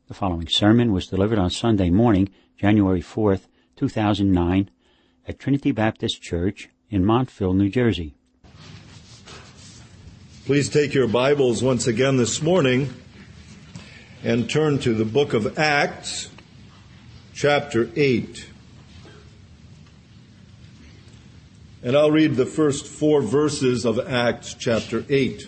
The following sermon was delivered on Sunday morning, January 4th, 2009, at Trinity Baptist Church in Montville, New Jersey. Please take your Bibles once again this morning and turn to the book of Acts, chapter 8. And I'll read the first 4 verses of Acts chapter 8.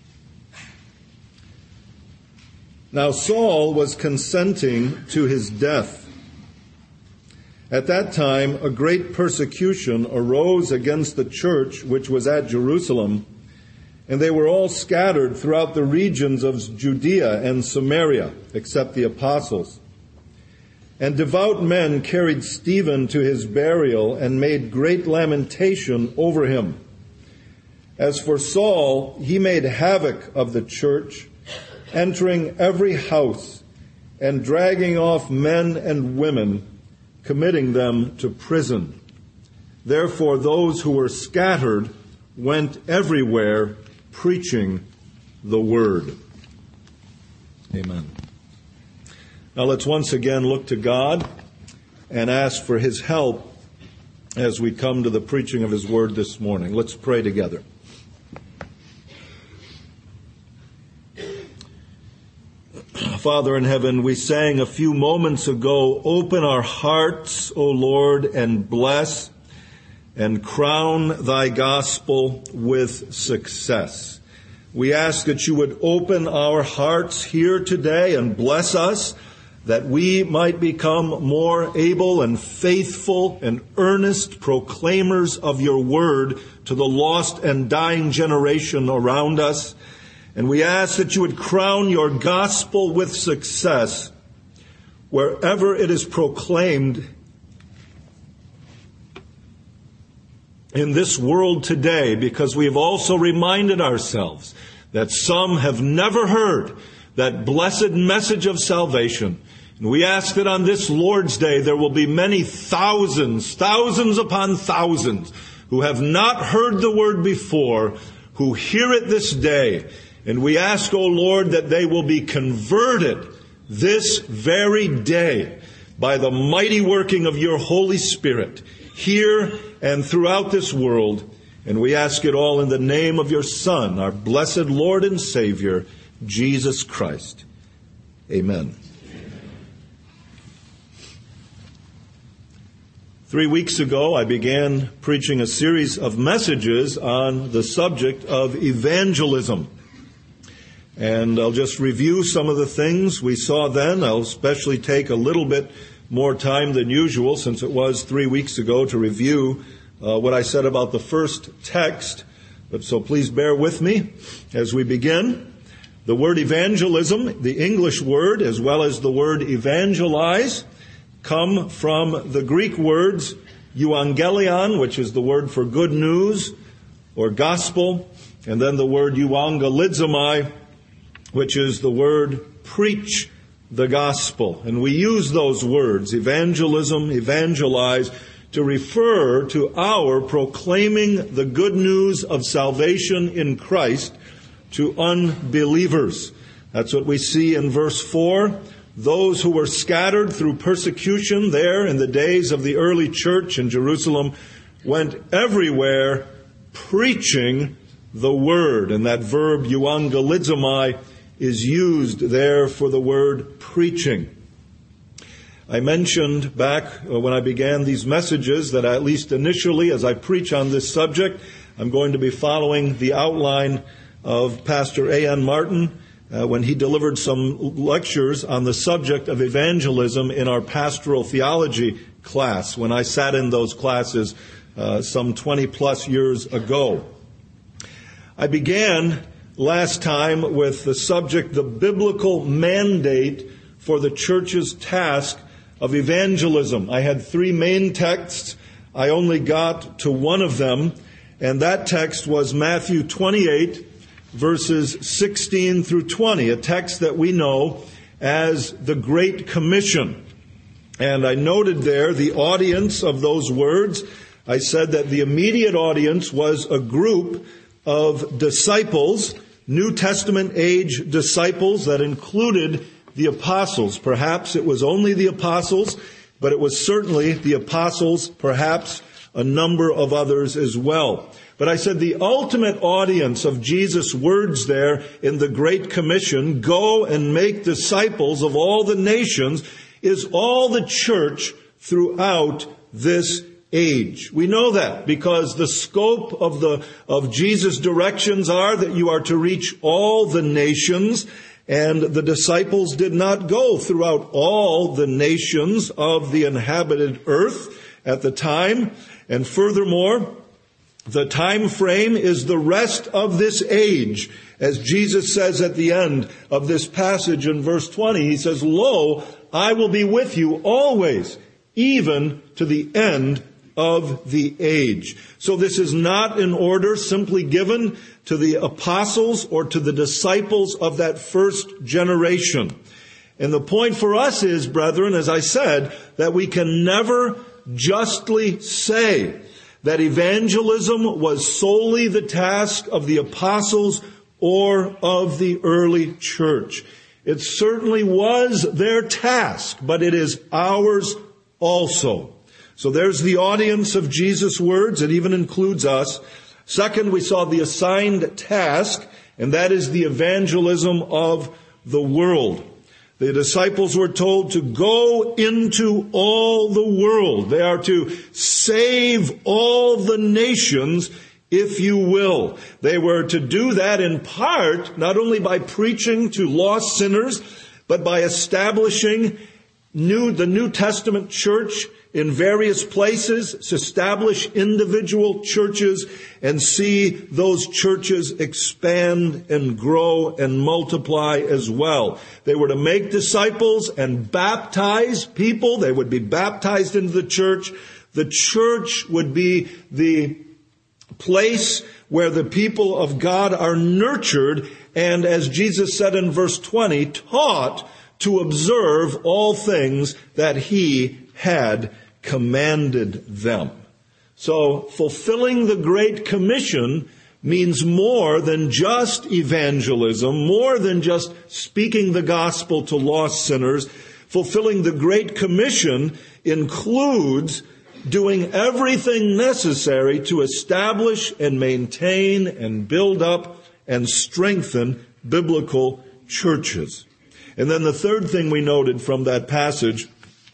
Now Saul was consenting to his death. At that time, a great persecution arose against the church which was at Jerusalem, and they were all scattered throughout the regions of Judea and Samaria, except the apostles. And devout men carried Stephen to his burial and made great lamentation over him. As for Saul, he made havoc of the church, entering every house and dragging off men and women, committing them to prison. Therefore, those who were scattered went everywhere preaching the word. Amen. Now let's once again look to God and ask for His help as we come to the preaching of His word this morning. Let's pray together. Father in heaven, we sang a few moments ago, open our hearts, O Lord, and bless and crown Thy gospel with success. We ask that You would open our hearts here today and bless us, that we might become more able and faithful and earnest proclaimers of Your word to the lost and dying generation around us. And we ask that You would crown Your gospel with success wherever it is proclaimed in this world today, because we have also reminded ourselves that some have never heard that blessed message of salvation. And we ask that on this Lord's Day there will be many thousands upon thousands who have not heard the word before, who hear it this day. And we ask, O Lord, that they will be converted this very day by the mighty working of Your Holy Spirit here and throughout this world. And we ask it all in the name of Your Son, our blessed Lord and Savior, Jesus Christ. Amen. 3 weeks ago, I began preaching a series of messages on the subject of evangelism. And I'll just review some of the things we saw then. I'll especially take a little bit more time than usual, since it was 3 weeks ago, to review what I said about the first text. But so please bear with me as we begin. The word evangelism, the English word, as well as the word evangelize, come from the Greek words euangelion, which is the word for good news or gospel, and then the word euangelizomai, which is the word preach the gospel. And we use those words, evangelism, evangelize, to refer to our proclaiming the good news of salvation in Christ to unbelievers. That's what we see in verse 4. Those who were scattered through persecution there in the days of the early church in Jerusalem went everywhere preaching the word. And that verb euangelizomai is used there for the word preaching. I mentioned back when I began these messages that at least initially, as I preach on this subject, I'm going to be following the outline of Pastor A.N. Martin when he delivered some lectures on the subject of evangelism in our pastoral theology class, when I sat in those classes some 20 plus years ago. I began last time with the subject, the biblical mandate for the church's task of evangelism. I had 3 main texts. I only got to one of them, and that text was Matthew 28, verses 16 through 20, a text that we know as the Great Commission. And I noted there the audience of those words. I said that the immediate audience was a group of disciples, New Testament age disciples that included the apostles. Perhaps it was only the apostles, but it was certainly the apostles, perhaps a number of others as well. But I said the ultimate audience of Jesus' words there in the Great Commission, go and make disciples of all the nations, is all the church throughout this age. We know that because the scope of Jesus' directions are that you are to reach all the nations, and the disciples did not go throughout all the nations of the inhabited earth at the time. And furthermore, the time frame is the rest of this age. As Jesus says at the end of this passage in verse 20, he says, "Lo, I will be with you always, even to the end of the age." So this is not an order simply given to the apostles or to the disciples of that first generation. And the point for us is, brethren, as I said, that we can never justly say that evangelism was solely the task of the apostles or of the early church. It certainly was their task, but it is ours also. So there's the audience of Jesus' words. It even includes us. Second, we saw the assigned task, and that is the evangelism of the world. The disciples were told to go into all the world. They are to save all the nations, if you will. They were to do that in part, not only by preaching to lost sinners, but by establishing the New Testament church in various places, to establish individual churches and see those churches expand and grow and multiply as well. They were to make disciples and baptize people. They would be baptized into the church. The church would be the place where the people of God are nurtured and, as Jesus said in verse 20, taught to observe all things that he had commanded them. So fulfilling the Great Commission means more than just evangelism, more than just speaking the gospel to lost sinners. Fulfilling the Great Commission includes doing everything necessary to establish and maintain and build up and strengthen biblical churches. And then the third thing we noted from that passage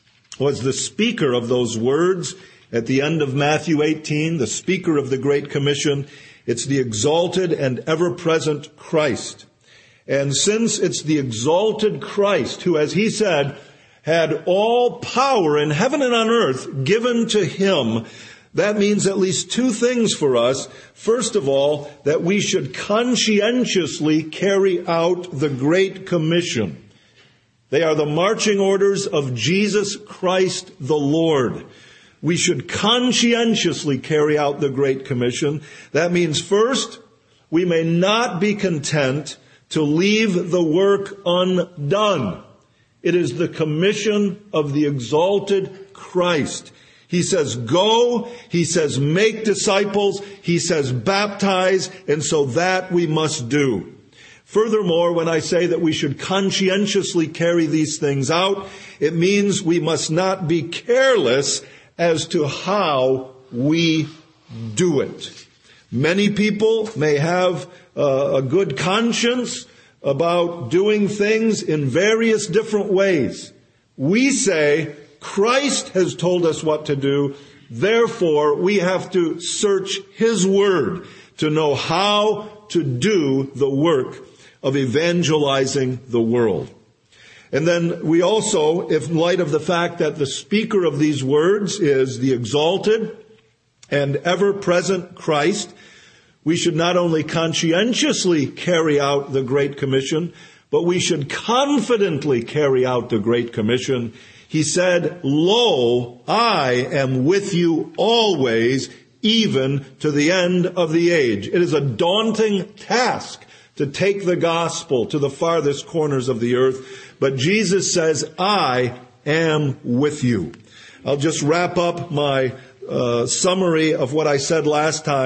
was the speaker of those words at the end of Matthew 18, the speaker of the Great Commission. It's the exalted and ever-present Christ. And since it's the exalted Christ who, as he said, had all power in heaven and on earth given to him, that means at least two things for us. First of all, that we should conscientiously carry out the Great Commission. They are the marching orders of Jesus Christ the Lord. We should conscientiously carry out the Great Commission. That means first, we may not be content to leave the work undone. It is the commission of the exalted Christ. He says, go. He says, make disciples. He says, baptize. And so that we must do. Furthermore, when I say that we should conscientiously carry these things out, it means we must not be careless as to how we do it. Many people may have a good conscience about doing things in various different ways. We say, Christ has told us what to do, therefore we have to search His Word to know how to do the work of evangelizing the world. And then we also, in light of the fact that the speaker of these words is the exalted and ever-present Christ, we should not only conscientiously carry out the Great Commission, but we should confidently carry out the Great Commission. He said, "Lo, I am with you always, even to the end of the age." It is a daunting task to take the gospel to the farthest corners of the earth. But Jesus says, I am with you. I'll just wrap up my summary of what I said last time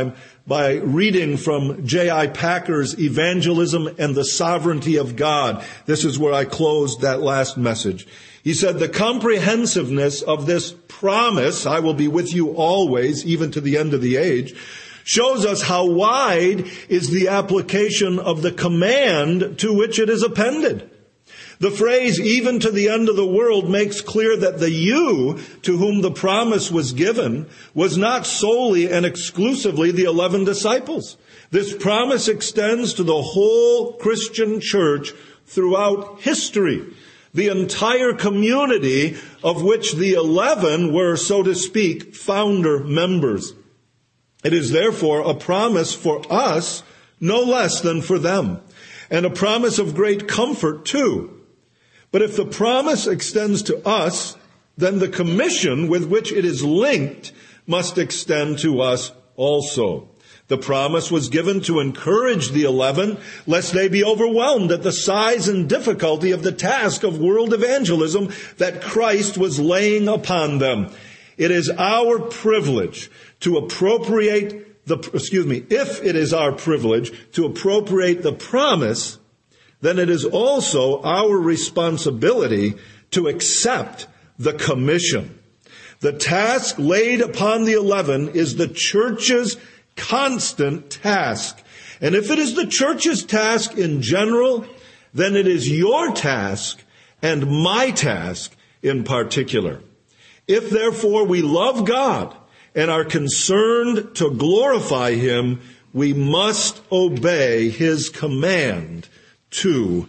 by reading from J.I. Packer's Evangelism and the Sovereignty of God. This is where I closed that last message. He said, the comprehensiveness of this promise, I will be with you always, even to the end of the age, shows us how wide is the application of the command to which it is appended. The phrase, even to the end of the world, makes clear that the you to whom the promise was given was not solely and exclusively the 11 disciples. This promise extends to the whole Christian church throughout history, the entire community of which the 11 were, so to speak, founder members. It is therefore a promise for us no less than for them, and a promise of great comfort too. But if the promise extends to us, then the commission with which it is linked must extend to us also. The promise was given to encourage the 11, lest they be overwhelmed at the size and difficulty of the task of world evangelism that Christ was laying upon them. It is our privilege to if it is our privilege to appropriate the promise, then it is also our responsibility to accept the commission. The task laid upon the 11 is the church's constant task. And if it is the church's task in general, then it is your task and my task in particular. If therefore we love God and are concerned to glorify Him, we must obey His command to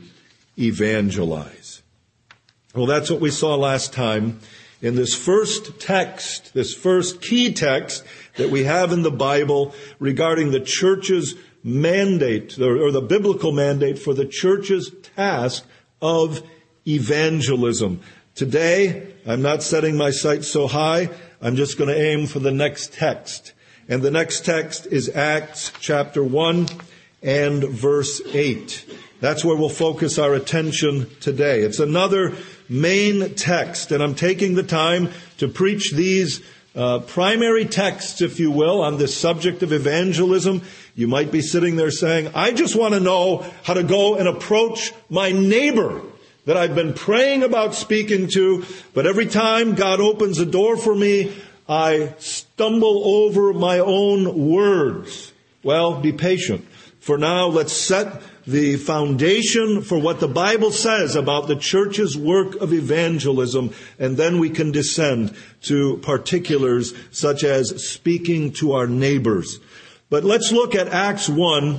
evangelize. Well, that's what we saw last time in this first text, this first key text that we have in the Bible regarding the church's mandate, or the biblical mandate for the church's task of evangelism. Today, I'm not setting my sights so high. I'm just going to aim for the next text. And the next text is Acts chapter 1 and verse 8. That's where we'll focus our attention today. It's another main text, and I'm taking the time to preach these primary texts, if you will, on this subject of evangelism. You might be sitting there saying, I just want to know how to go and approach my neighbor that I've been praying about speaking to, but every time God opens a door for me, I stumble over my own words. Well, be patient. For now, let's set the foundation for what the Bible says about the church's work of evangelism, and then we can descend to particulars such as speaking to our neighbors. But let's look at Acts 1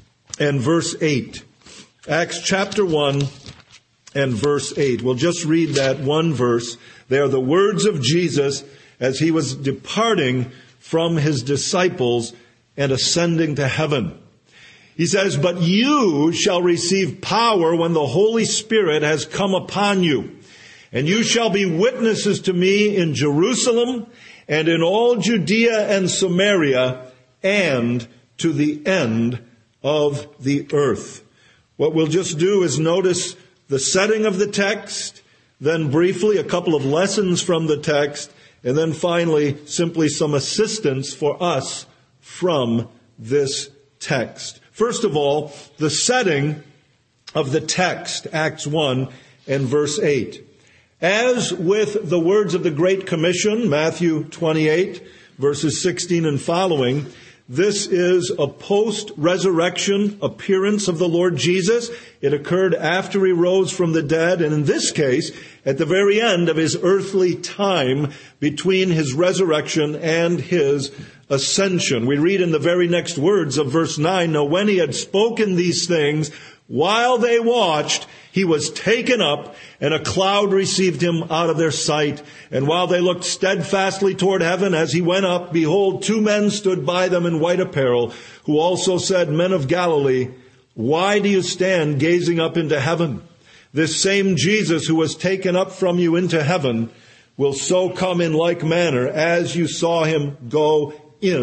and verse 8. Acts chapter 1 and verse 8. We'll just read that one verse. They are the words of Jesus as He was departing from His disciples and ascending to heaven. He says, but you shall receive power when the Holy Spirit has come upon you. And you shall be witnesses to me in Jerusalem and in all Judea and Samaria and to the end of the earth. What we'll just do is notice the setting of the text, then briefly a couple of lessons from the text, and then finally simply some assistance for us from this text. First of all, the setting of the text, Acts 1 and verse 8. As with the words of the Great Commission, Matthew 28, verses 16 and following, this is a post-resurrection appearance of the Lord Jesus. It occurred after He rose from the dead, and in this case, at the very end of His earthly time between His resurrection and His ascension. We read in the very next words of verse 9, now when He had spoken these things, while they watched, He was taken up, and a cloud received Him out of their sight. And while they looked steadfastly toward heaven as He went up, behold, 2 men stood by them in white apparel, who also said, Men of Galilee, why do you stand gazing up into heaven? This same Jesus who was taken up from you into heaven will so come in like manner as you saw Him go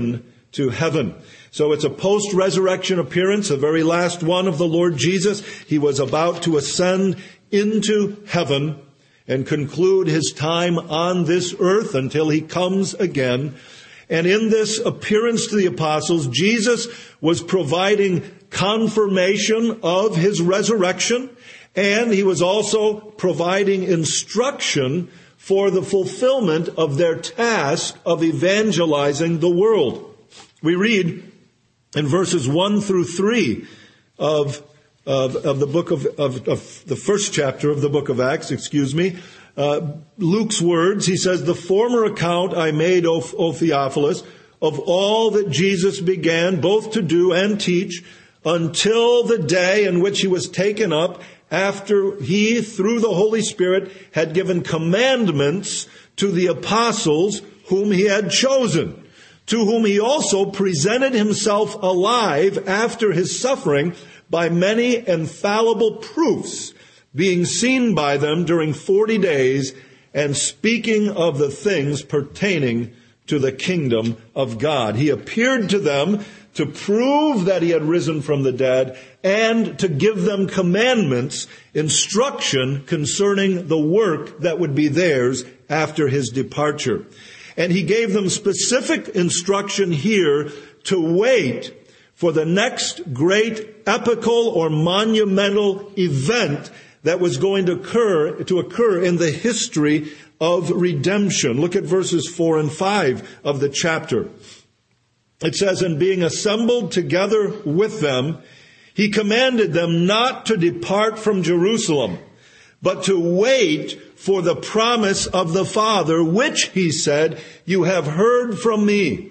into heaven. So it's a post-resurrection appearance, the very last one of the Lord Jesus. He was about to ascend into heaven and conclude His time on this earth until He comes again. And in this appearance to the apostles, Jesus was providing confirmation of his resurrection, and he was also providing instruction for the fulfillment of their task of evangelizing the world. We read in verses 1 through 3 of the book of the first chapter of the book of Acts, Luke's words. He says, "The former account I made, O Theophilus, of all that Jesus began both to do and teach until the day in which he was taken up, after he, through the Holy Spirit, had given commandments to the apostles whom he had chosen, to whom he also presented himself alive after his suffering by many infallible proofs, being seen by them during 40 days, and speaking of the things pertaining to the kingdom of God." He appeared to them to prove that he had risen from the dead and to give them commandments, instruction concerning the work that would be theirs after his departure. And he gave them specific instruction here to wait for the next great epical or monumental event that was going to occur in the history of redemption. Look at verses 4 and 5 of the chapter. It says, "And being assembled together with them, he commanded them not to depart from Jerusalem, but to wait for the promise of the Father, which, he said, you have heard from me.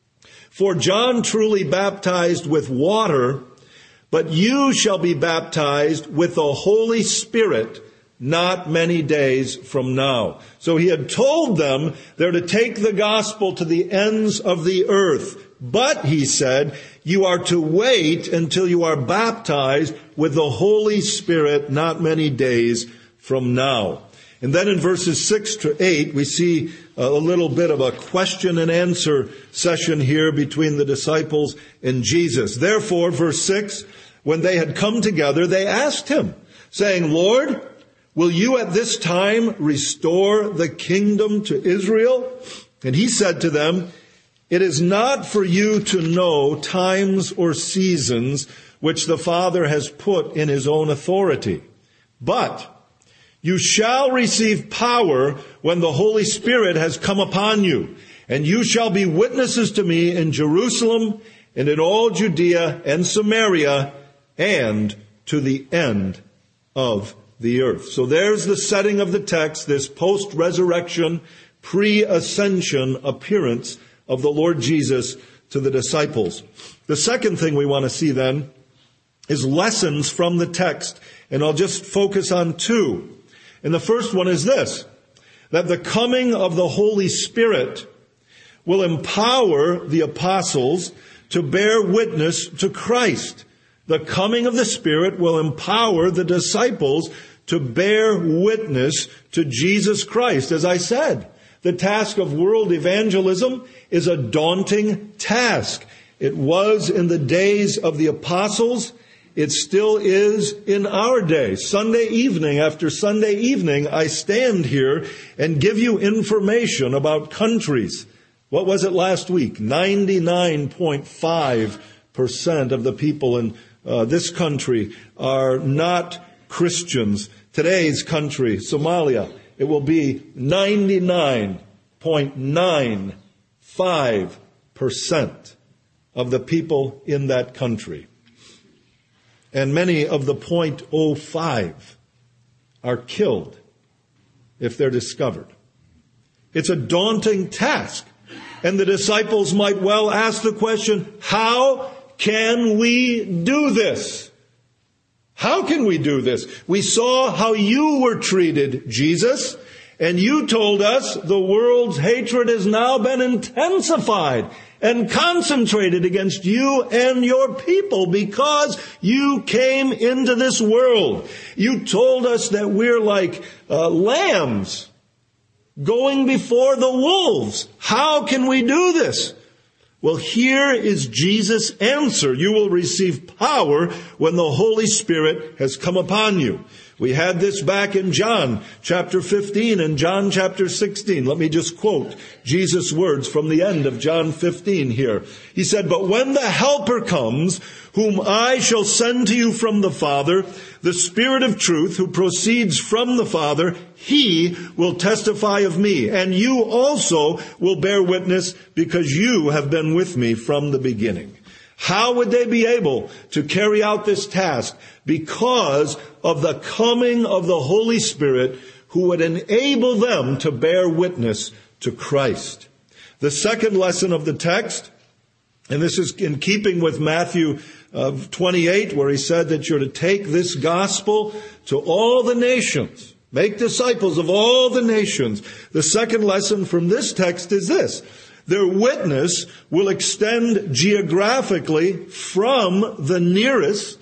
For John truly baptized with water, but you shall be baptized with the Holy Spirit not many days from now." So he had told them they're to take the gospel to the ends of the earth. But, he said, you are to wait until you are baptized with the Holy Spirit not many days from now. And then in verses 6 to 8, we see a little bit of a question and answer session here between the disciples and Jesus. "Therefore," verse 6, "when they had come together, they asked him, saying, 'Lord, will you at this time restore the kingdom to Israel?' And he said to them, 'It is not for you to know times or seasons which the Father has put in his own authority. But you shall receive power when the Holy Spirit has come upon you. And you shall be witnesses to me in Jerusalem and in all Judea and Samaria and to the end of the earth." So there's the setting of the text, this post-resurrection, pre-ascension appearance of the Lord Jesus to the disciples. The second thing we want to see then is lessons from the text. And I'll just focus on two. And the first one is this, that the coming of the Holy Spirit will empower the apostles to bear witness to Christ. The coming of the Spirit will empower the disciples to bear witness to Jesus Christ. As I said, the task of world evangelism is a daunting task. It was in the days of the apostles. It still is in our day. Sunday evening after Sunday evening, I stand here and give you information about countries. What was it last week? 99.5% of the people in this country are not Christians. Today's country, Somalia, it will be 99.95% of the people in that country. And many of the 0.05 are killed if they're discovered. It's a daunting task. And the disciples might well ask the question, how can we do this? How can we do this? We saw how you were treated, Jesus, and you told us the world's hatred has now been intensified and concentrated against you and your people because you came into this world. You told us that we're like lambs going before the wolves. How can we do this? Well, here is Jesus' answer. You will receive power when the Holy Spirit has come upon you. We had this back in John chapter 15 and John chapter 16. Let me just quote Jesus' words from the end of John 15 here. He said, "But when the Helper comes, whom I shall send to you from the Father, the Spirit of truth who proceeds from the Father, he will testify of me. And you also will bear witness because you have been with me from the beginning." How would they be able to carry out this task? Because of the coming of the Holy Spirit, who would enable them to bear witness to Christ. The second lesson of the text, and this is in keeping with Matthew 28, where he said that you're to take this gospel to all the nations, make disciples of all the nations. The second lesson from this text is this: their witness will extend geographically from the nearest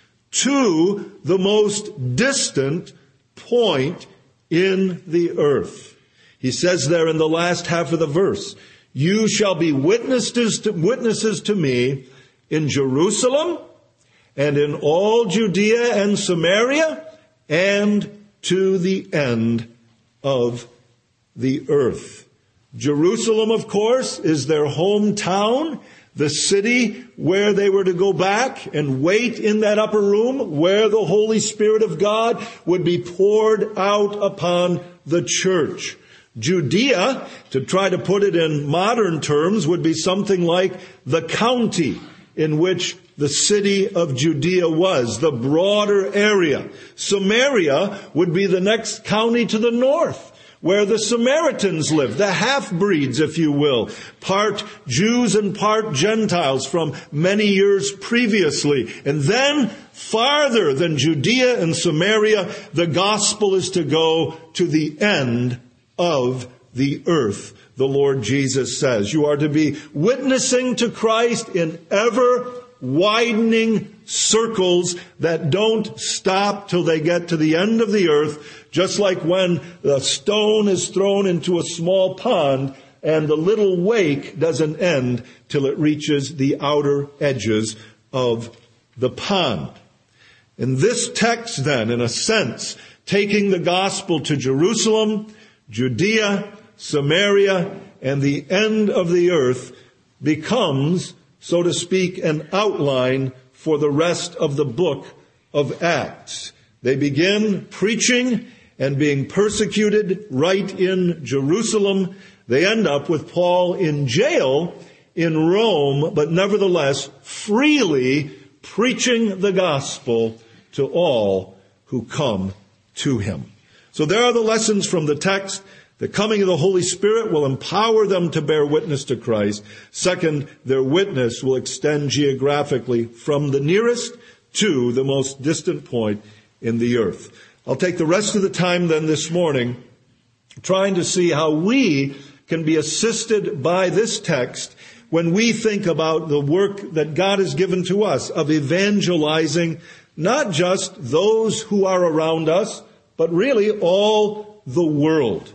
to the most distant point in the earth. He says there in the last half of the verse, "You shall be witnesses to me in Jerusalem and in all Judea and Samaria and to the end of the earth." Jerusalem, of course, is their hometown, the city where they were to go back and wait in that upper room where the Holy Spirit of God would be poured out upon the church. Judea, to try to put it in modern terms, would be something like the county in which the city of Judea was, the broader area. Samaria would be the next county to the north, where the Samaritans lived, the half-breeds, if you will, part Jews and part Gentiles from many years previously. And then, farther than Judea and Samaria, the gospel is to go to the end of the earth. The Lord Jesus says, you are to be witnessing to Christ in ever-widening circles that don't stop till they get to the end of the earth, just like when the stone is thrown into a small pond and the little wake doesn't end till it reaches the outer edges of the pond. In this text then, in a sense, taking the gospel to Jerusalem, Judea, Samaria, and the end of the earth becomes, so to speak, an outline for the rest of the book of Acts. They begin preaching and being persecuted right in Jerusalem. They end up with Paul in jail in Rome, but nevertheless freely preaching the gospel to all who come to him. So there are the lessons from the text. The coming of the Holy Spirit will empower them to bear witness to Christ. Second, their witness will extend geographically from the nearest to the most distant point in the earth. I'll take the rest of the time then this morning trying to see how we can be assisted by this text when we think about the work that God has given to us of evangelizing not just those who are around us, but really all the world.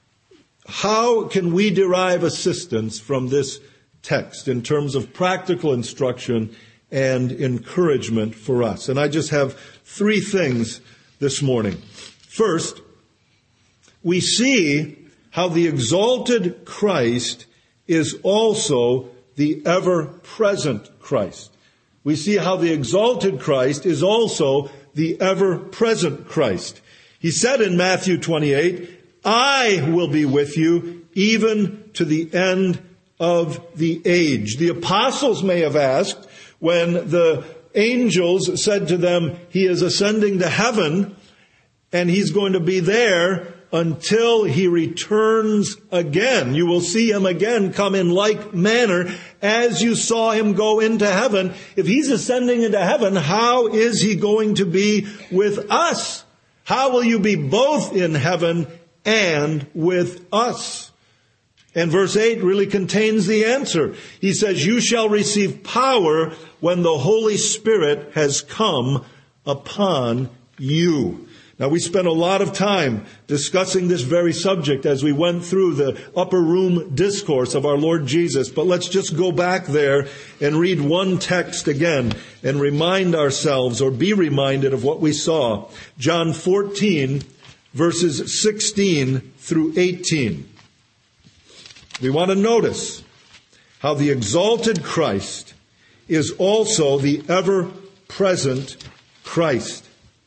How can we derive assistance from this text in terms of practical instruction and encouragement for us? And I just have three things this morning. First, we see how the exalted Christ is also the ever-present Christ. We see how the exalted Christ is also the ever-present Christ. He said in Matthew 28, I will be with you even to the end of the age. The apostles may have asked when the angels said to them, he is ascending to heaven and he's going to be there until he returns again. You will see him again come in like manner as you saw him go into heaven. If he's ascending into heaven, how is he going to be with us? How will you be both in heaven and with us? And verse 8 really contains the answer. He says, you shall receive power when the Holy Spirit has come upon you. Now, we spent a lot of time discussing this very subject as we went through the upper room discourse of our Lord Jesus. But let's just go back there and read one text again and remind ourselves, or be reminded of what we saw. John 14, verses 16 through 18. We want to notice how the exalted Christ is also the ever-present Christ.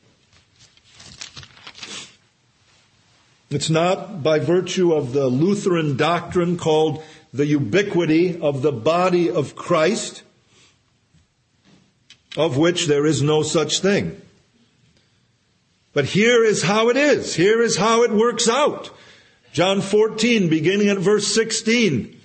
It's not by virtue of the Lutheran doctrine called the ubiquity of the body of Christ, of which there is no such thing. But here is how it is. Here is how it works out. John 14, beginning at verse 16.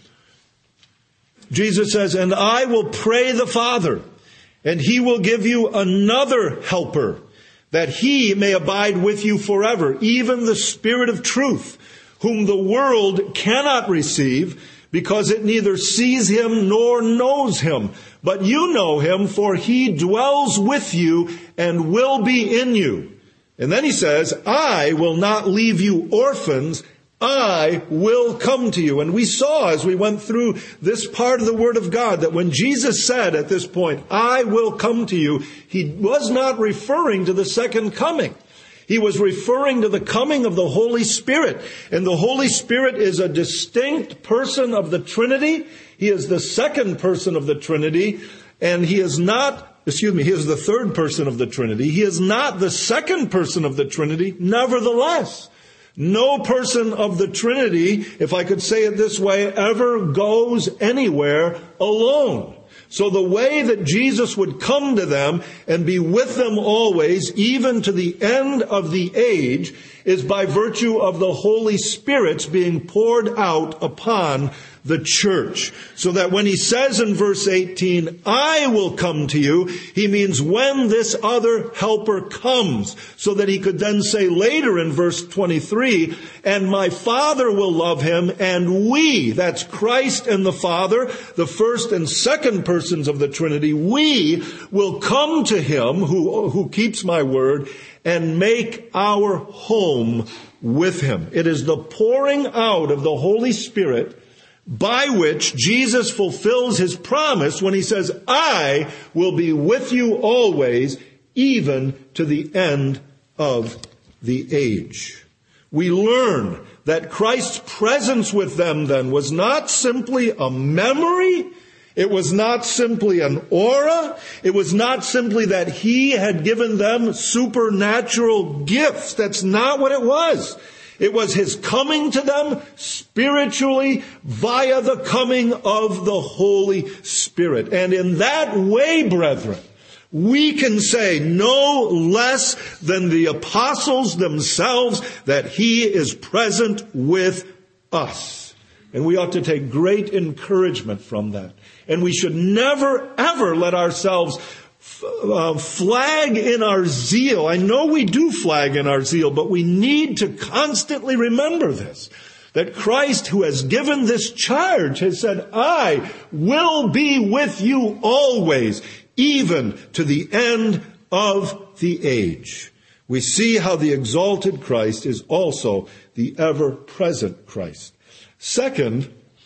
Jesus says, "And I will pray the Father, and He will give you another helper, that He may abide with you forever, even the Spirit of truth, whom the world cannot receive, because it neither sees Him nor knows Him. But you know Him, for He dwells with you and will be in you." And then He says, "I will not leave you orphans. I will come to you." And we saw as we went through this part of the Word of God that when Jesus said at this point, "I will come to you," He was not referring to the second coming. He was referring to the coming of the Holy Spirit. And the Holy Spirit is a distinct person of the Trinity. He is the second person of the Trinity. And He is he is the third person of the Trinity. He is not the second person of the Trinity. Nevertheless, no person of the Trinity, if I could say it this way, ever goes anywhere alone. So the way that Jesus would come to them and be with them always, even to the end of the age, is by virtue of the Holy Spirit's being poured out upon the church. So that when He says in verse 18, "I will come to you," He means when this other helper comes. So that He could then say later in verse 23, "And my Father will love him, and we," that's Christ and the Father, the first and second persons of the Trinity, "we will come to him who keeps my word and make our home with him." It is the pouring out of the Holy Spirit by which Jesus fulfills His promise when He says, "I will be with you always, even to the end of the age." We learn that Christ's presence with them then was not simply a memory. It was not simply an aura. It was not simply that He had given them supernatural gifts. That's not what it was. It was His coming to them spiritually via the coming of the Holy Spirit. And in that way, brethren, we can say no less than the apostles themselves that He is present with us. And we ought to take great encouragement from that. And we should never, ever let ourselves flag in our zeal. I know we do flag in our zeal, but we need to constantly remember this. That Christ, who has given this charge, has said, "I will be with you always, even to the end of the age." We see how the exalted Christ is also the ever-present Christ. Second,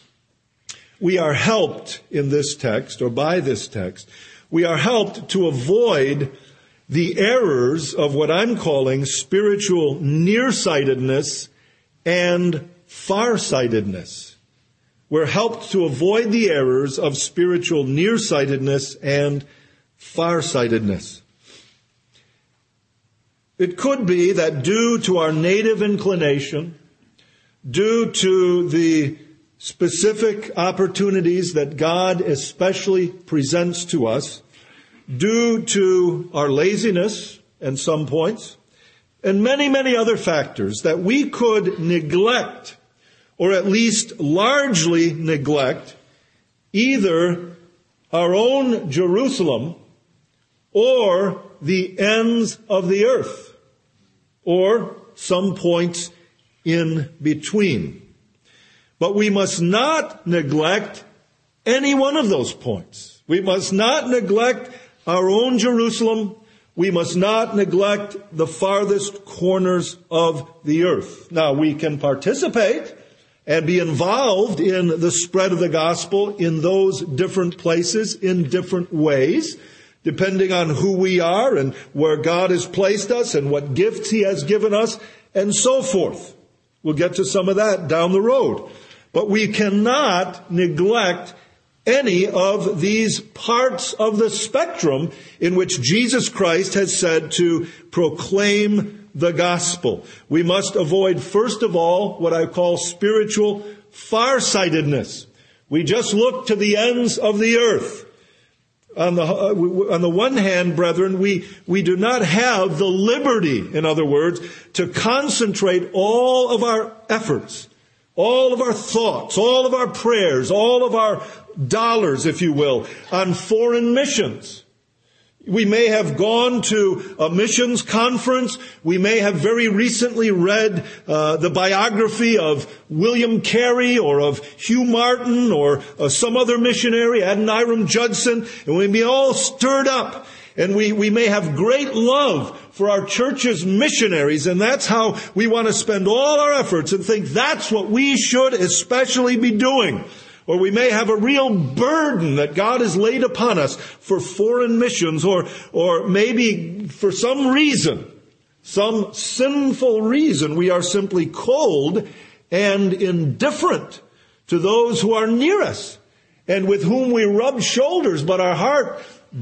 we are helped in this text, or by this text, we are helped to avoid the errors of what I'm calling spiritual nearsightedness and farsightedness. We're helped to avoid the errors of spiritual nearsightedness and farsightedness. It could be that due to our native inclination, due to the specific opportunities that God especially presents to us, due to our laziness at some points, and many, many other factors, that we could neglect, or at least largely neglect, either our own Jerusalem or the ends of the earth, or some points in between. But we must not neglect any one of those points. We must not neglect our own Jerusalem We must not neglect the farthest corners of the earth. Now, we can participate and be involved in the spread of the gospel in those different places in different ways, depending on who we are and where God has placed us and what gifts He has given us and so forth. We'll get to some of that down the road. But we cannot neglect any of these parts of the spectrum in which Jesus Christ has said to proclaim the gospel. We must avoid, first of all, what I call spiritual farsightedness. We just look to the ends of the earth. On the one hand, brethren, we do not have the liberty, in other words, to concentrate all of our efforts, all of our thoughts, all of our prayers, all of our dollars, if you will, on foreign missions. We may have gone to a missions conference. We may have very recently read the biography of William Carey or of Hugh Martin or some other missionary, Adoniram Judson, and we may be all stirred up. And we may have great love for our church's missionaries, and that's how we want to spend all our efforts and think that's what we should especially be doing. Or we may have a real burden that God has laid upon us for foreign missions, or maybe for some reason, some sinful reason, we are simply cold and indifferent to those who are near us and with whom we rub shoulders, but our heart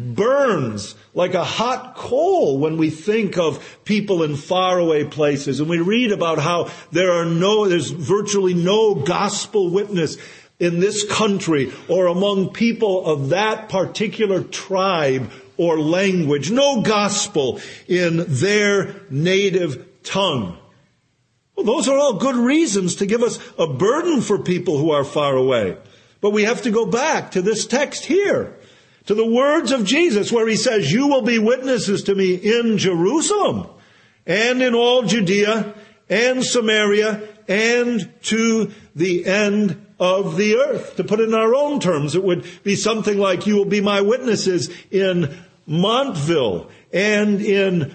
burns like a hot coal when we think of people in faraway places. And we read about how there's virtually no gospel witness in this country or among people of that particular tribe or language. No gospel in their native tongue. Well, those are all good reasons to give us a burden for people who are far away. But we have to go back to this text here, to the words of Jesus where He says, "You will be witnesses to me in Jerusalem and in all Judea and Samaria and to the end of the earth." To put it in our own terms, it would be something like, you will be my witnesses in Montville and in,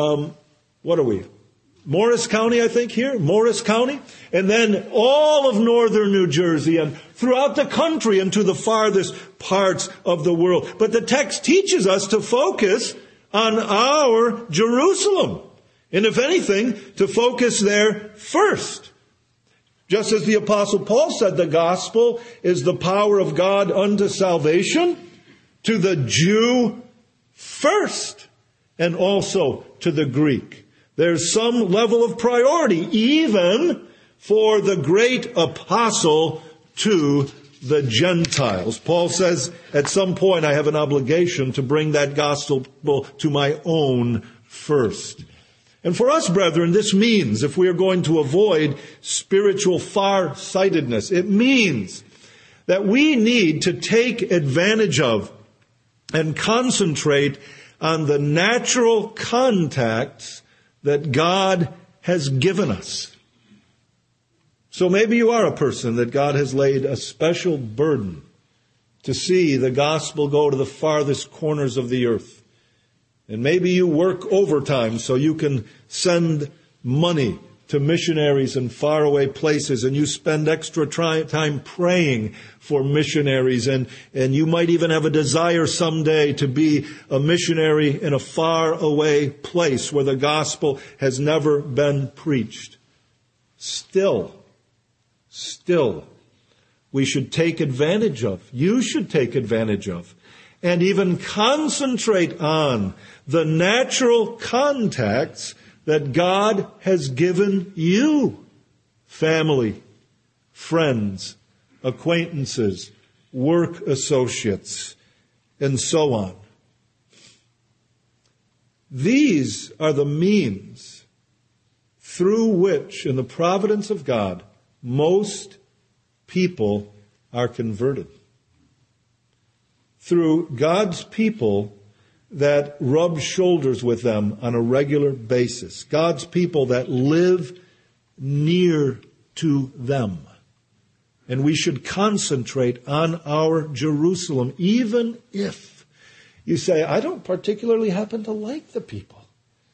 Morris County, I think here, Morris County, and then all of northern New Jersey and throughout the country and to the farthest parts of the world. But the text teaches us to focus on our Jerusalem. And if anything, to focus there first. Just as the Apostle Paul said, the gospel is the power of God unto salvation to the Jew first and also to the Greek. There's some level of priority even for the great apostle to the Gentiles. Paul says at some point I have an obligation to bring that gospel to my own first. And for us, brethren, this means, if we are going to avoid spiritual far-sightedness, it means that we need to take advantage of and concentrate on the natural contacts that God has given us. So maybe you are a person that God has laid a special burden to see the gospel go to the farthest corners of the earth. And maybe you work overtime so you can send money to missionaries in faraway places, and you spend extra time praying for missionaries, and you might even have a desire someday to be a missionary in a faraway place where the gospel has never been preached. Still, we should take advantage of, you should take advantage of, and even concentrate on the natural contacts that God has given you. Family, friends, acquaintances, work associates, and so on. These are the means through which, in the providence of God, most people are converted. Through God's people that rub shoulders with them on a regular basis. God's people that live near to them. And we should concentrate on our Jerusalem, even if You say, I don't particularly happen to like the people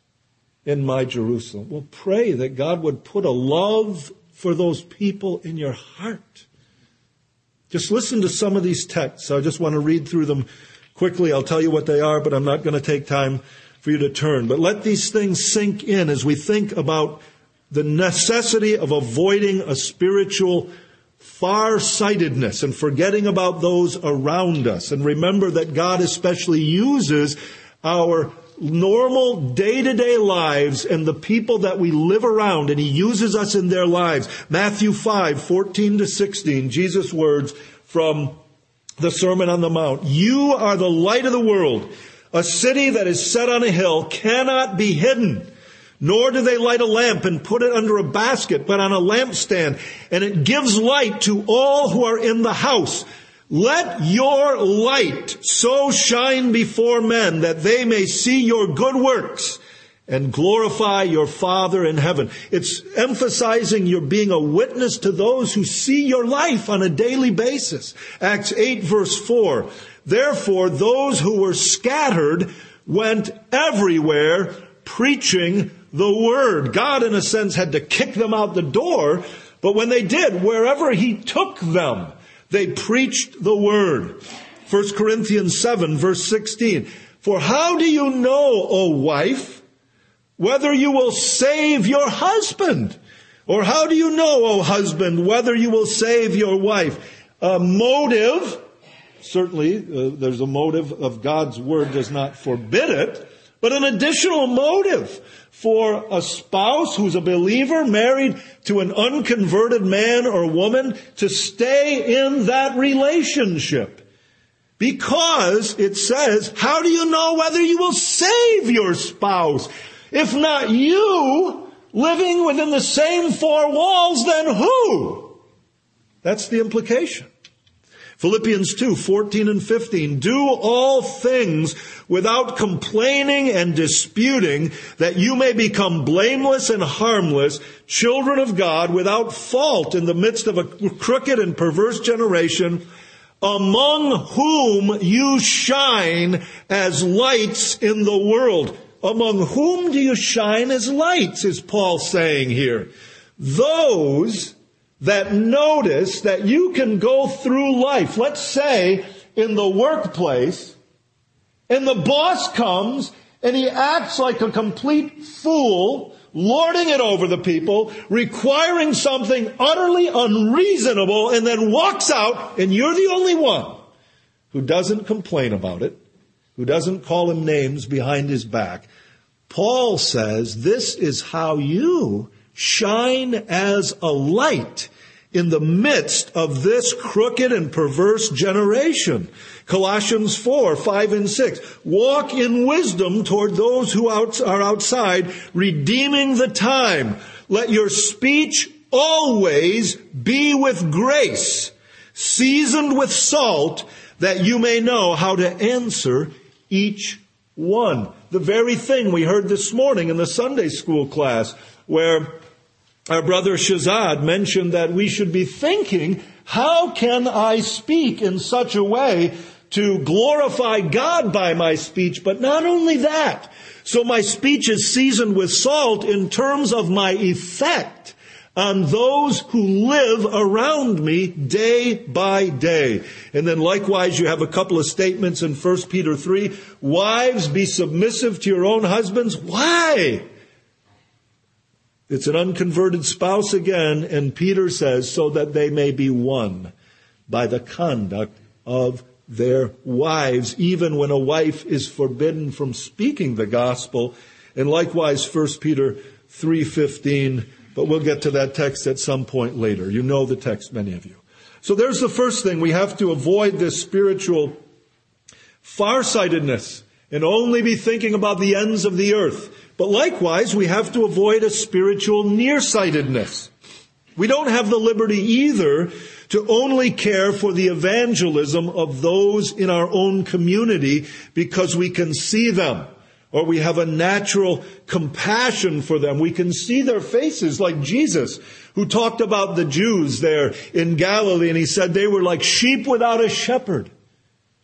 in my Jerusalem. Well, pray that God would put a love for those people in your heart. Just listen to some of these texts. I just want to read through them quickly. I'll tell you what they are, but I'm not going to take time for you to turn. But let these things sink in as we think about the necessity of avoiding a spiritual far-sightedness and forgetting about those around us. And remember that God especially uses our normal day-to-day lives and the people that we live around, and He uses us in their lives. Matthew 5:14-16, Jesus' words from the Sermon on the Mount. You are the light of the world. A city that is set on a hill cannot be hidden. Nor do they light a lamp and put it under a basket, but on a lampstand, and it gives light to all who are in the house. Let your light so shine before men that they may see your good works and glorify your Father in heaven. It's emphasizing you're being a witness to those who see your life on a daily basis. Acts 8:4. Therefore, those who were scattered went everywhere preaching the word. God, in a sense, had to kick them out the door, but when they did, wherever He took them, they preached the word. 1 Corinthians 7:16. For how do you know, O wife, whether you will save your husband? Or how do you know, O husband, whether you will save your wife? A motive, certainly there's a motive of God's word does not forbid it, but an additional motive for a spouse who's a believer married to an unconverted man or woman to stay in that relationship. Because it says, how do you know whether you will save your spouse? If not you, living within the same four walls, then who? That's the implication. Philippians 2:14-15. Do all things without complaining and disputing, that you may become blameless and harmless, children of God, without fault in the midst of a crooked and perverse generation, among whom you shine as lights in the world. Among whom do you shine as lights, is Paul saying here? Those that notice that you can go through life, let's say in the workplace, and the boss comes and he acts like a complete fool, lording it over the people, requiring something utterly unreasonable, and then walks out, and you're the only one who doesn't complain about it, who doesn't call him names behind his back. Paul says this is how you shine as a light in the midst of this crooked and perverse generation. Colossians 4:5-6. Walk in wisdom toward those who are outside, redeeming the time. Let your speech always be with grace, seasoned with salt, that you may know how to answer each one. The very thing we heard this morning in the Sunday school class, where our brother Shazad mentioned that we should be thinking, how can I speak in such a way to glorify God by my speech? But not only that, so my speech is seasoned with salt in terms of my effect on those who live around me day by day. And then likewise, you have a couple of statements in 1 Peter 3. Wives, be submissive to your own husbands. Why? It's an unconverted spouse again, and Peter says, so that they may be won by the conduct of their wives, even when a wife is forbidden from speaking the gospel. And likewise, 1 Peter 3:15, but we'll get to that text at some point later. You know the text, many of you. So there's the first thing. We have to avoid this spiritual farsightedness and only be thinking about the ends of the earth. But likewise, we have to avoid a spiritual nearsightedness. We don't have the liberty either to only care for the evangelism of those in our own community because we can see them, or we have a natural compassion for them. We can see their faces, like Jesus, who talked about the Jews there in Galilee, and he said they were like sheep without a shepherd.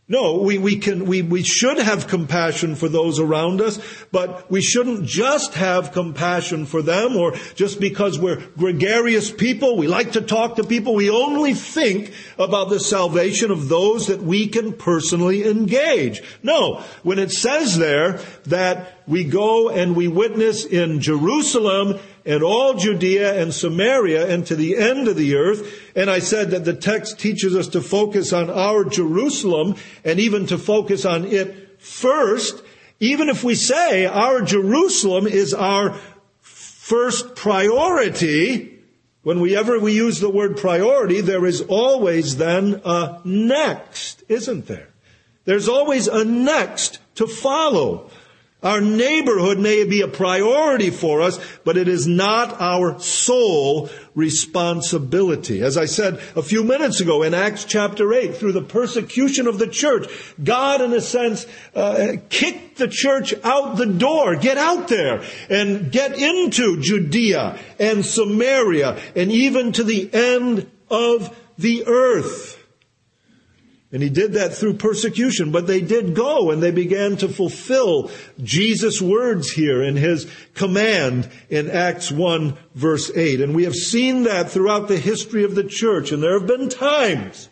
No, we should have compassion for those around us, but we shouldn't just have compassion for them, or just because we're gregarious people, we like to talk to people, we only think about the salvation of those that we can personally engage. No, when it says there that we go and we witness in Jerusalem and all Judea and Samaria and to the end of the earth. And I said that the text teaches us to focus on our Jerusalem and even to focus on it first. Even if we say our Jerusalem is our first priority, whenever we use the word priority, there is always then a next, isn't there? There's always a next to follow. Our neighborhood may be a priority for us, but it is not our sole responsibility. As I said a few minutes ago in Acts chapter 8, through the persecution of the church, God, in a sense, kicked the church out the door. Get out there and get into Judea and Samaria and even to the end of the earth. And he did that through persecution, but they did go and they began to fulfill Jesus' words here in his command in Acts 1 verse 8. And we have seen that throughout the history of the church. And there have been times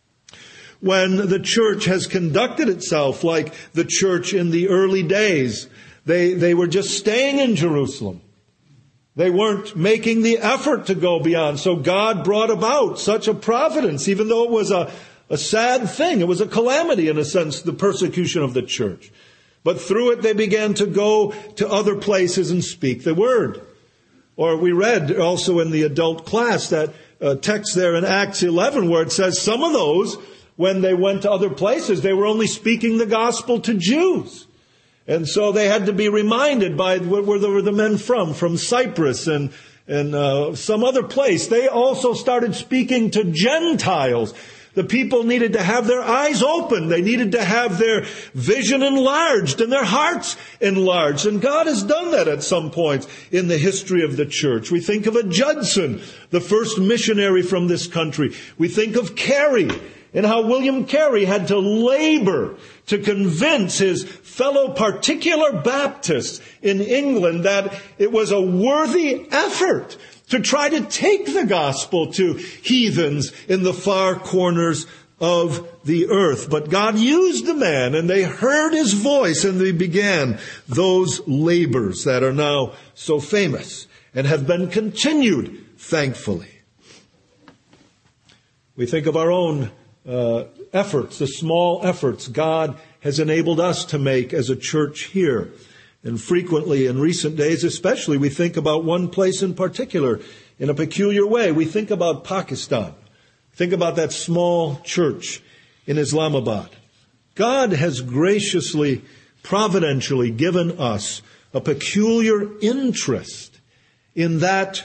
when the church has conducted itself like the church in the early days. They were just staying in Jerusalem. They weren't making the effort to go beyond. So God brought about such a providence, even though it was a sad thing. It was a calamity, in a sense, the persecution of the church. But through it, they began to go to other places and speak the word. Or we read also in the adult class that text there in Acts 11 where it says some of those, when they went to other places, they were only speaking the gospel to Jews. And so they had to be reminded by where were the men from Cyprus and some other place. They also started speaking to Gentiles. The people needed to have their eyes open. They needed to have their vision enlarged and their hearts enlarged. And God has done that at some points in the history of the church. We think of a Judson, the first missionary from this country. We think of Carey and how William Carey had to labor to convince his fellow particular Baptists in England that it was a worthy effort to try to take the gospel to heathens in the far corners of the earth. But God used the man, and they heard his voice, and they began those labors that are now so famous and have been continued, thankfully. We think of our own efforts, the small efforts God has enabled us to make as a church here. And frequently in recent days especially, we think about one place in particular in a peculiar way. We think about Pakistan. Think about that small church in Islamabad. God has graciously, providentially given us a peculiar interest in that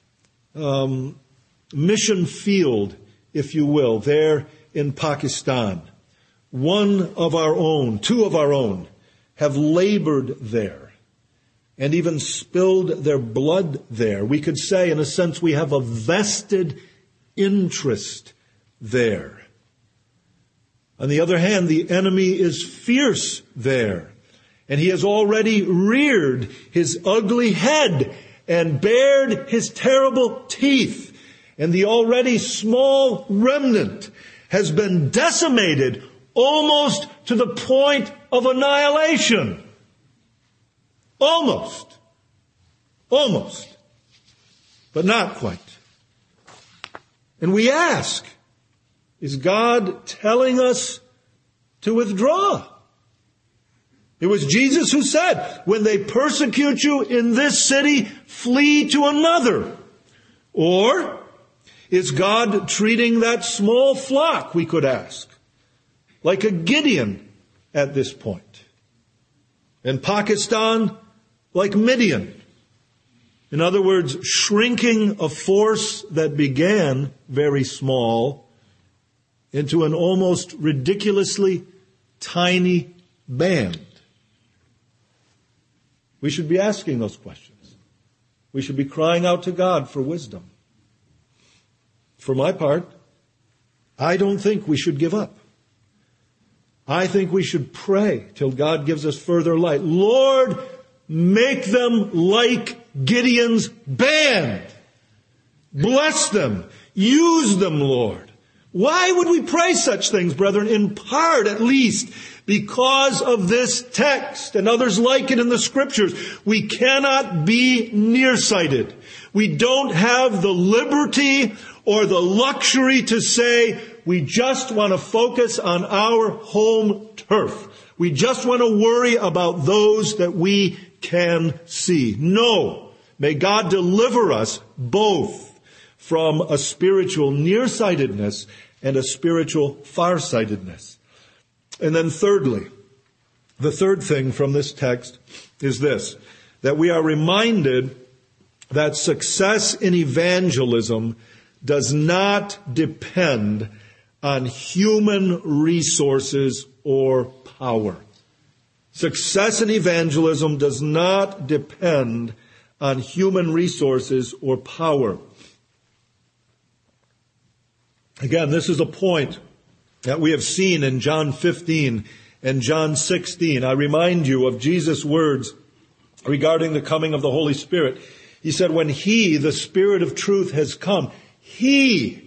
mission field, if you will, there in Pakistan. One of our own, two of our own, have labored there and even spilled their blood there. We could say, in a sense, we have a vested interest there. On the other hand, the enemy is fierce there, and he has already reared his ugly head and bared his terrible teeth, and the already small remnant has been decimated almost to the point of annihilation. Almost. But not quite. And we ask, is God telling us to withdraw? It was Jesus who said, when they persecute you in this city, flee to another. Or is God treating that small flock, we could ask, like a Gideon at this point? And Pakistan, like Midian. In other words, shrinking a force that began very small into an almost ridiculously tiny band. We should be asking those questions. We should be crying out to God for wisdom. For my part, I don't think we should give up. I think we should pray till God gives us further light. Lord, make them like Gideon's band. Bless them. Use them, Lord. Why would we pray such things, brethren? In part, at least, because of this text and others like it in the Scriptures. We cannot be nearsighted. We don't have the liberty or the luxury to say, we just want to focus on our home turf. We just want to worry about those that we can see. No. May God deliver us both from a spiritual nearsightedness and a spiritual farsightedness. And then thirdly, the third thing from this text is this, that we are reminded that success in evangelism does not depend on human resources or power. Success in evangelism does not depend on human resources or power. Again, this is a point that we have seen in John 15 and John 16. I remind you of Jesus' words regarding the coming of the Holy Spirit. He said, when He, the Spirit of truth, has come, He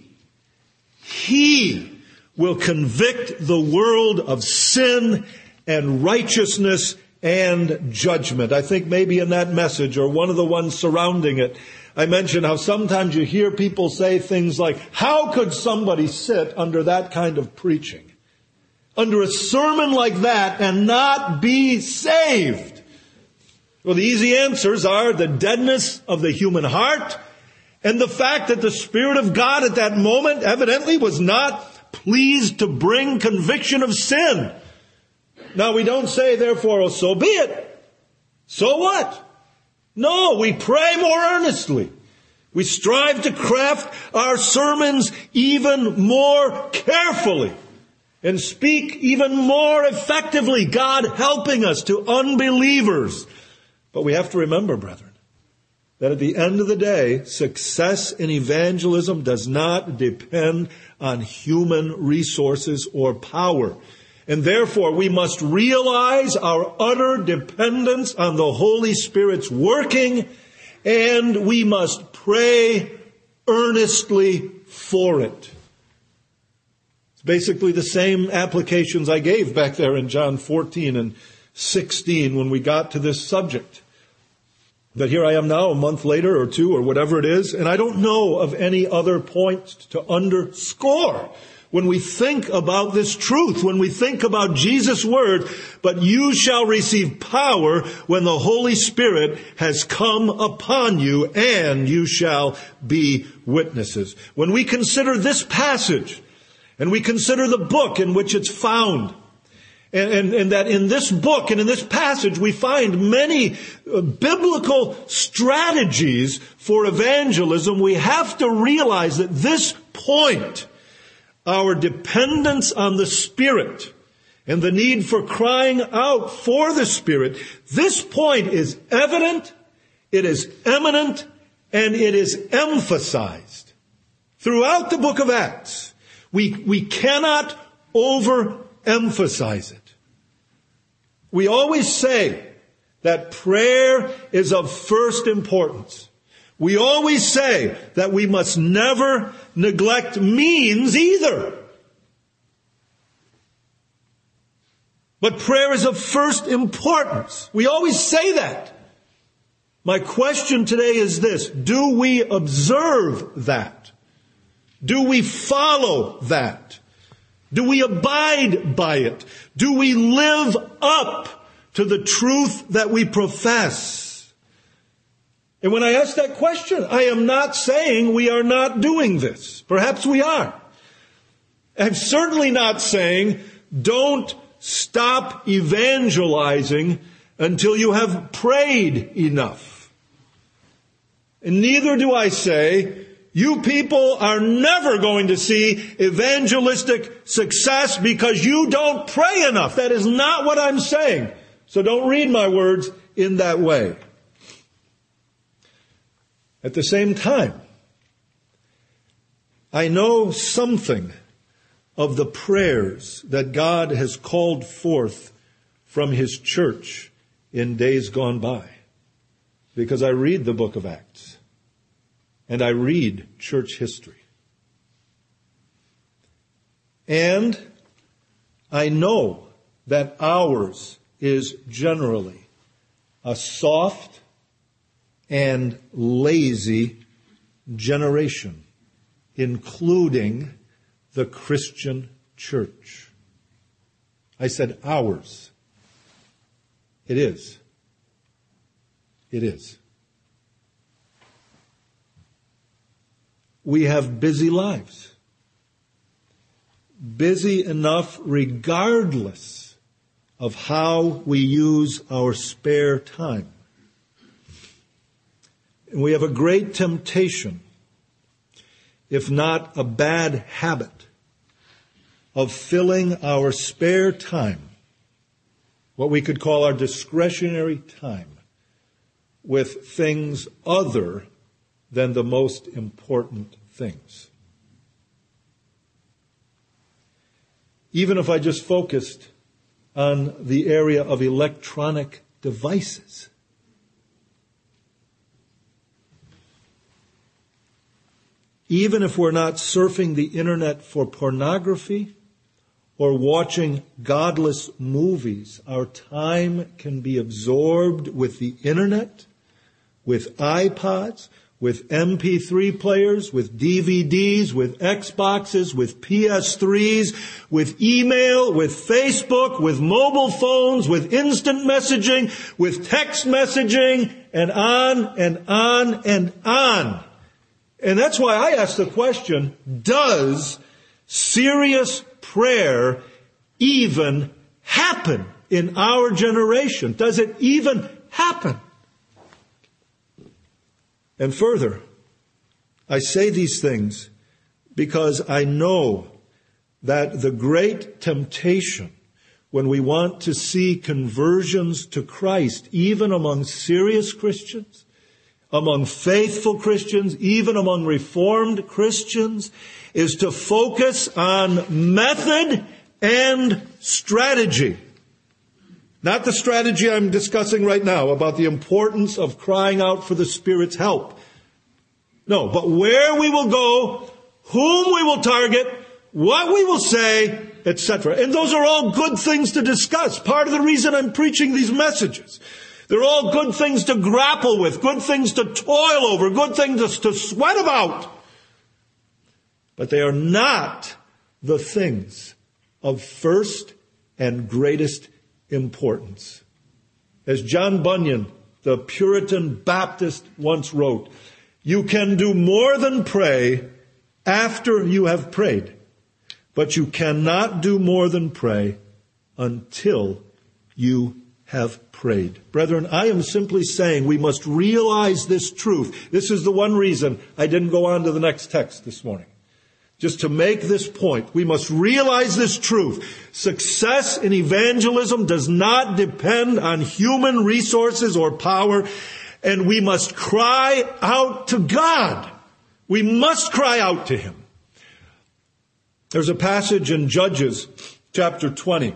will convict the world of sin and righteousness and judgment. I think maybe in that message, or one of the ones surrounding it, I mentioned how sometimes you hear people say things like, how could somebody sit under that kind of preaching, under a sermon like that, and not be saved? Well, the easy answers are the deadness of the human heart and the fact that the Spirit of God at that moment evidently was not pleased to bring conviction of sin. Now, we don't say, therefore, oh, so be it. So what? No, we pray more earnestly. We strive to craft our sermons even more carefully and speak even more effectively, God helping us to unbelievers. But we have to remember, brethren, that at the end of the day, success in evangelism does not depend on human resources or power. And therefore, we must realize our utter dependence on the Holy Spirit's working, and we must pray earnestly for it. It's basically the same applications I gave back there in John 14 and 16 when we got to this subject. But here I am now, a month later or two or whatever it is, and I don't know of any other points to underscore when we think about this truth, when we think about Jesus' word, but you shall receive power when the Holy Spirit has come upon you, and you shall be witnesses. When we consider this passage, and we consider the book in which it's found, and that in this book and in this passage we find many biblical strategies for evangelism, we have to realize that this point, our dependence on the Spirit and the need for crying out for the Spirit, this point is evident, it is eminent, and it is emphasized throughout the book of Acts. We cannot overemphasize it. We always say that prayer is of first importance. We always say that we must never neglect means either. But prayer is of first importance. We always say that. My question today is this: do we observe that? Do we follow that? Do we abide by it? Do we live up to the truth that we profess? And when I ask that question, I am not saying we are not doing this. Perhaps we are. I'm certainly not saying don't stop evangelizing until you have prayed enough. And neither do I say you people are never going to see evangelistic success because you don't pray enough. That is not what I'm saying. So don't read my words in that way. At the same time, I know something of the prayers that God has called forth from His church in days gone by. Because I read the book of Acts, and I read church history. And I know that ours is generally a soft and lazy generation, including the Christian church. I said ours. It is. It is. We have busy lives. Busy enough regardless of how we use our spare time. And we have a great temptation, if not a bad habit, of filling our spare time, what we could call our discretionary time, with things other than the most important things. Even if I just focused on the area of electronic devices. Even if we're not surfing the internet for pornography or watching godless movies, our time can be absorbed with the internet, with iPods, with MP3 players, with DVDs, with Xboxes, with PS3s, with email, with Facebook, with mobile phones, with instant messaging, with text messaging, and on and on and on. And that's why I ask the question, does serious prayer even happen in our generation? Does it even happen? And further, I say these things because I know that the great temptation when we want to see conversions to Christ, even among serious Christians, among faithful Christians, even among Reformed Christians, is to focus on method and strategy. Not the strategy I'm discussing right now about the importance of crying out for the Spirit's help. No, but where we will go, whom we will target, what we will say, etc. And those are all good things to discuss. Part of the reason I'm preaching these messages. They're all good things to grapple with, good things to toil over, good things to sweat about. But they are not the things of first and greatest importance. As John Bunyan, the Puritan Baptist, once wrote, you can do more than pray after you have prayed, but you cannot do more than pray until you have prayed. Brethren, I am simply saying we must realize this truth. This is the one reason I didn't go on to the next text this morning. Just to make this point, we must realize this truth. Success in evangelism does not depend on human resources or power, and we must cry out to God. We must cry out to Him. There's a passage in Judges chapter 20,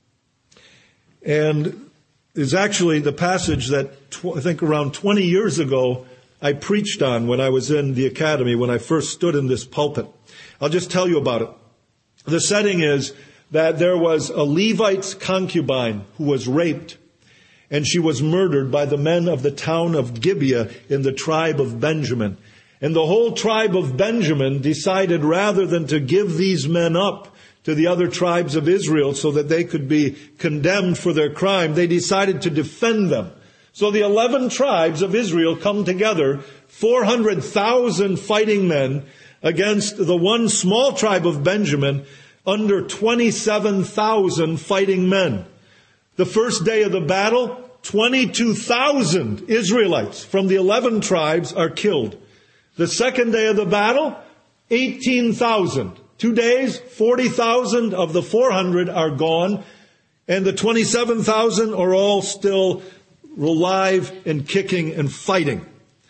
and is actually the passage that I think around 20 years ago I preached on when I was in the academy, when I first stood in this pulpit. I'll just tell you about it. The setting is that there was a Levite's concubine who was raped, and she was murdered by the men of the town of Gibeah in the tribe of Benjamin. And the whole tribe of Benjamin decided, rather than to give these men up to the other tribes of Israel so that they could be condemned for their crime, they decided to defend them. So the 11 tribes of Israel come together, 400,000 fighting men, against the one small tribe of Benjamin, under 27,000 fighting men. The first day of the battle, 22,000 Israelites from the 11 tribes are killed. The second day of the battle, 18,000. 2 days, 40,000 of the 400 are gone, and the 27,000 are all still alive and kicking and fighting.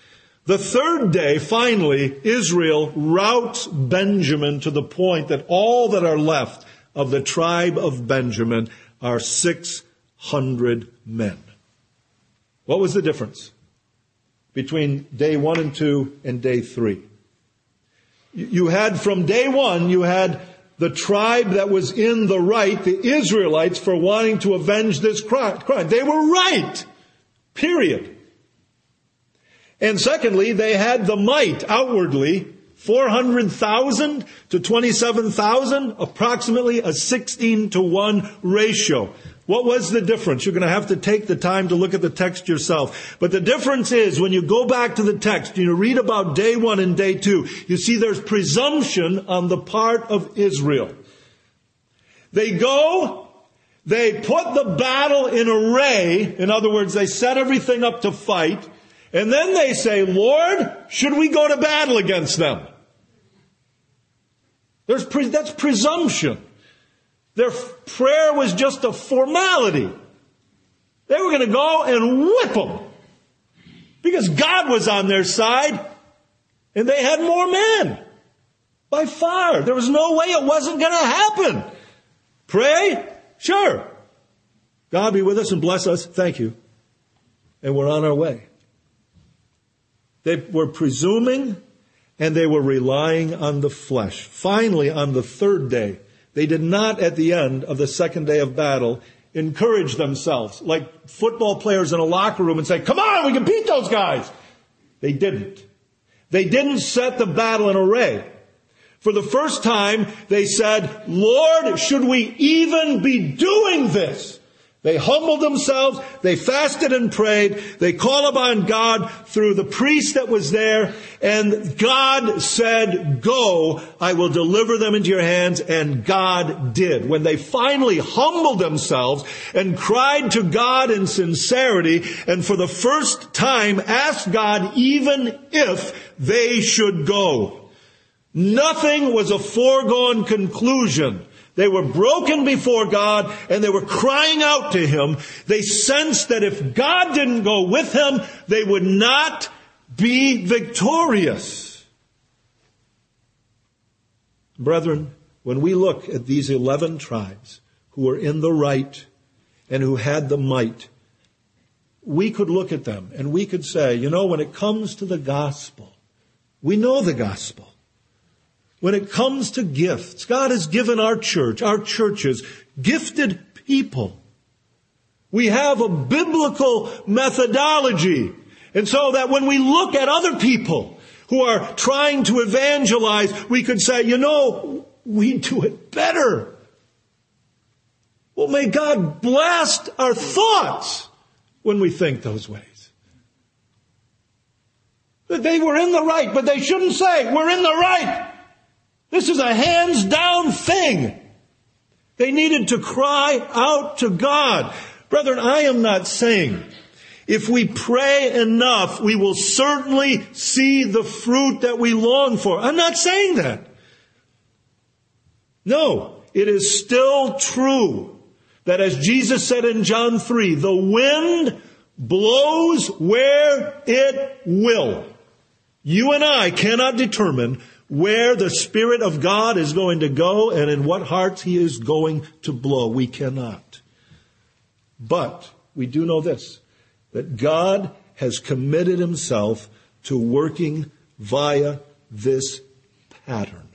The third day, finally, Israel routs Benjamin to the point that all that are left of the tribe of Benjamin are 600 men. What was the difference between day 1 and 2 and day 3? You had from day 1, you had the tribe that was in the right, the Israelites, for wanting to avenge this crime. They were right. Period. And secondly, they had the might outwardly, 400,000 to 27,000, approximately a 16-to-1 ratio. What was the difference? You're going to have to take the time to look at the text yourself. But the difference is, when you go back to the text, you read about day 1 and day 2, you see there's presumption on the part of Israel. They go, they put the battle in array. In other words, they set everything up to fight. And then they say, Lord, should we go to battle against them? That's presumption. Their prayer was just a formality. They were going to go and whip them. Because God was on their side. And they had more men. By far. There was no way it wasn't going to happen. Pray? Sure. God be with us and bless us. Thank you. And we're on our way. They were presuming and they were relying on the flesh. Finally, on the third day, they did not, at the end of the second day of battle, encourage themselves like football players in a locker room and say, come on, we can beat those guys. They didn't. They didn't set the battle in array. For the first time, they said, Lord, should we even be doing this? They humbled themselves, they fasted and prayed, they called upon God through the priest that was there, and God said, go, I will deliver them into your hands, and God did. When they finally humbled themselves and cried to God in sincerity, and for the first time asked God even if they should go. Nothing was a foregone conclusion. They were broken before God and they were crying out to Him. They sensed that if God didn't go with Him, they would not be victorious. Brethren, when we look at these 11 tribes who were in the right and who had the might, we could look at them and we could say, when it comes to the gospel, we know the gospel. When it comes to gifts, God has given our churches, gifted people. We have a biblical methodology. And so that when we look at other people who are trying to evangelize, we could say, we do it better. Well, may God blast our thoughts when we think those ways. That they were in the right, but they shouldn't say, we're in the right. This is a hands-down thing. They needed to cry out to God. Brethren, I am not saying if we pray enough, we will certainly see the fruit that we long for. I'm not saying that. No, it is still true that as Jesus said in John 3, the wind blows where it will. You and I cannot determine where the Spirit of God is going to go and in what hearts He is going to blow. We cannot. But we do know this, that God has committed Himself to working via this pattern.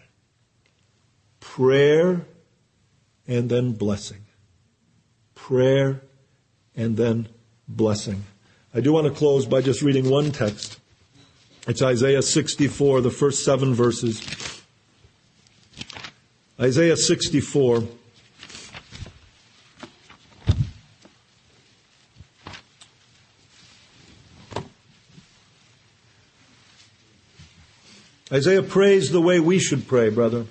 Prayer and then blessing. Prayer and then blessing. I do want to close by just reading one text. It's Isaiah 64, the first 7 verses. Isaiah 64. Isaiah prays the way we should pray, brother.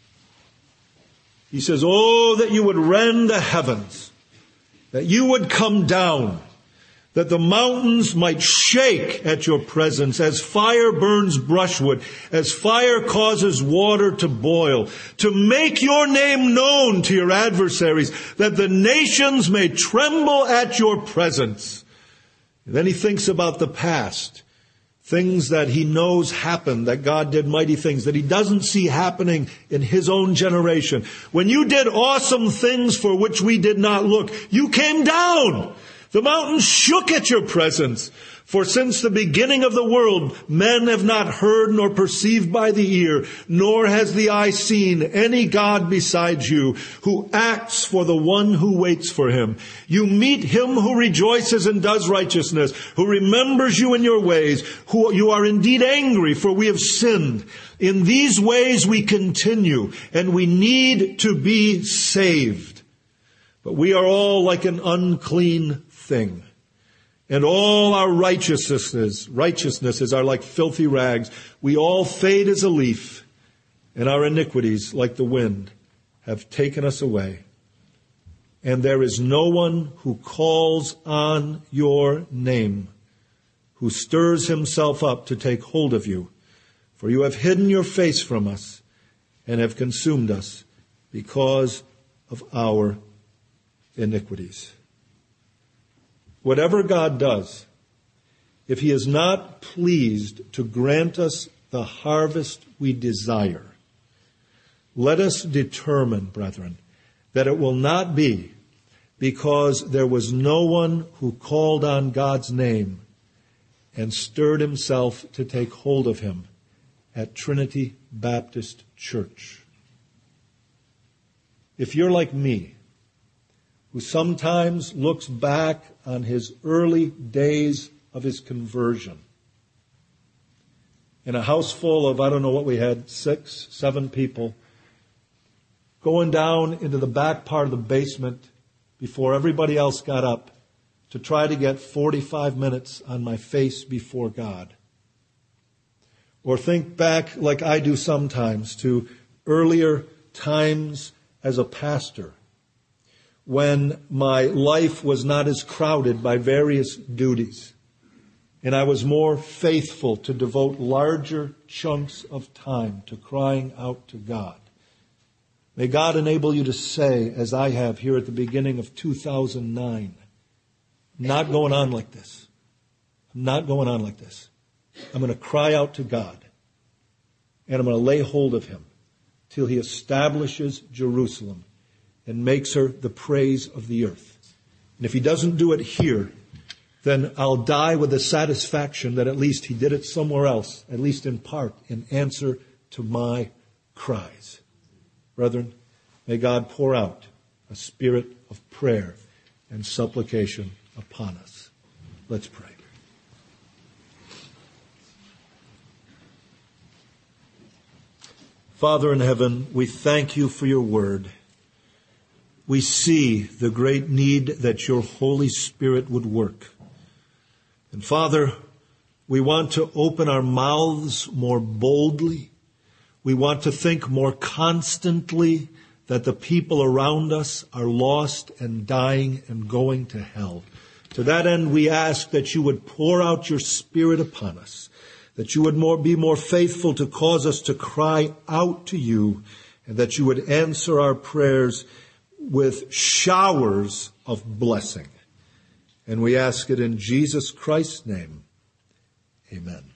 He says, oh, that you would rend the heavens, that you would come down, that the mountains might shake at your presence, as fire burns brushwood, as fire causes water to boil, to make your name known to your adversaries, that the nations may tremble at your presence. And then he thinks about the past, things that he knows happen, that God did mighty things, that he doesn't see happening in his own generation. When you did awesome things for which we did not look, you came down. The mountains shook at your presence. For since the beginning of the world, men have not heard nor perceived by the ear, nor has the eye seen any God besides you, who acts for the one who waits for him. You meet him who rejoices and does righteousness, who remembers you in your ways, who you are indeed angry, for we have sinned. In these ways we continue, and we need to be saved. But we are all like an unclean thing. And all our righteousnesses are like filthy rags. We all fade as a leaf, and our iniquities, like the wind, have taken us away. And there is no one who calls on your name, who stirs himself up to take hold of you. For you have hidden your face from us and have consumed us because of our iniquities. Whatever God does, if he is not pleased to grant us the harvest we desire, let us determine, brethren, that it will not be because there was no one who called on God's name and stirred himself to take hold of him at Trinity Baptist Church. If you're like me, who sometimes looks back on his early days of his conversion, in a house full of, I don't know what we had, 6, 7 people, going down into the back part of the basement before everybody else got up to try to get 45 minutes on my face before God. Or think back, like I do sometimes, to earlier times as a pastor, when my life was not as crowded by various duties, and I was more faithful to devote larger chunks of time to crying out to God. May God enable you to say, as I have here at the beginning of 2009, I'm not going on like this. I'm not going on like this. I'm going to cry out to God, and I'm going to lay hold of him till he establishes Jerusalem and makes her the praise of the earth. And if he doesn't do it here, then I'll die with the satisfaction that at least he did it somewhere else, at least in part, in answer to my cries. Brethren, may God pour out a spirit of prayer and supplication upon us. Let's pray. Father in heaven, we thank you for your word. We see the great need that your Holy Spirit would work. And Father, we want to open our mouths more boldly. We want to think more constantly that the people around us are lost and dying and going to hell. To that end, we ask that you would pour out your Spirit upon us, that you would be more faithful to cause us to cry out to you, and that you would answer our prayers with showers of blessing. And we ask it in Jesus Christ's name. Amen.